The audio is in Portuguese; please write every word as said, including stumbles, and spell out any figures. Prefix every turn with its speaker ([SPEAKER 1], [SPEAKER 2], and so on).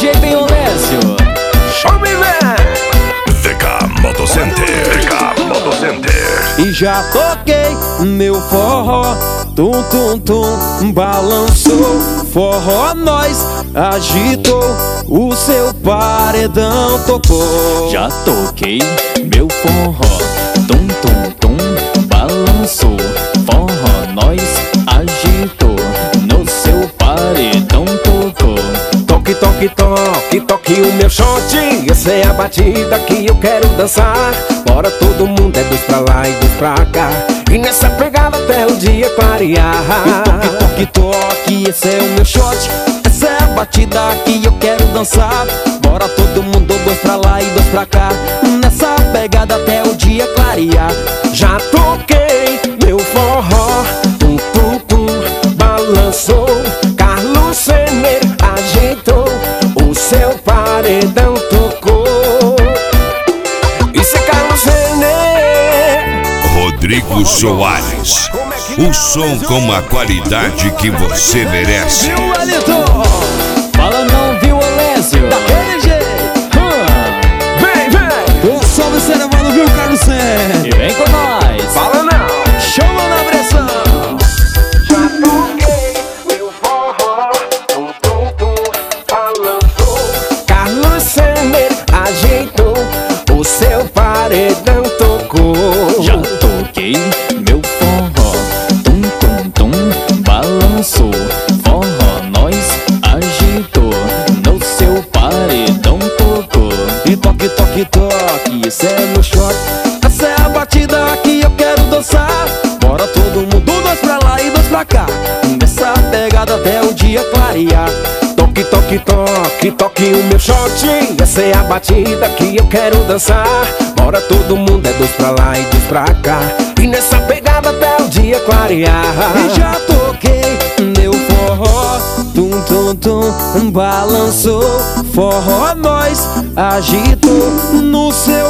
[SPEAKER 1] J Benholécio.
[SPEAKER 2] Show me, man!
[SPEAKER 3] V K Motocenter, V K Motocenter.
[SPEAKER 4] E já toquei meu forró, tum tum tum, balançou. Forró nós agitou, o seu paredão tocou.
[SPEAKER 1] Já toquei meu forró, tum tum tum, balançou. Forró nós agitou, no seu paredão tocou.
[SPEAKER 2] Toque, toque, toque, toque o meu shot. Essa é a batida que eu quero dançar. Bora todo mundo, é dois pra lá e dois pra cá. E nessa pegada até o dia clarear.
[SPEAKER 4] Toque, toque, toque, esse é o meu shot. Essa é a batida que eu quero dançar. Bora todo mundo, dois pra lá e dois pra cá. Nessa pegada até o dia clarear.
[SPEAKER 2] Já toquei meu forró, tum tum tum, balançou. Carlos Sener ajeitou, o seu paredão tocou. Isso é Carlos Sener.
[SPEAKER 3] Rodrigo Soares, o som com a qualidade que você merece.
[SPEAKER 4] Viu, Wellington?
[SPEAKER 1] Fala não, Benholécio.
[SPEAKER 4] Daquele jeito.
[SPEAKER 1] Hum.
[SPEAKER 2] Vem, vem!
[SPEAKER 4] Eu sou o Cerebalo, viu, Carlos Sen?
[SPEAKER 1] E vem com nós.
[SPEAKER 2] Fala não!
[SPEAKER 4] Chama na pressão.
[SPEAKER 2] Já toquei meu forró, tum tum tum, balançou. Carlos Sener ajeitou, o seu paredão tocou.
[SPEAKER 1] Já toquei meu forró, tum tum tum, balançou. Forró nós agitou, no seu paredão tocou.
[SPEAKER 4] E toque, toque, toque, esse é meu shot. Essa é a batida que eu quero dançar. Bora todo mundo, dois pra lá e dois pra cá. Nessa pegada até o dia clarear.
[SPEAKER 2] Toque, toque, toque, toque o meu shot. Essa é a batida que eu quero dançar. Bora todo mundo, é dois pra lá e dois pra cá. E nessa pegada até o dia clarear.
[SPEAKER 4] E já toquei meu forró, tum tum tum, balançou. Forró nós agitou, no seu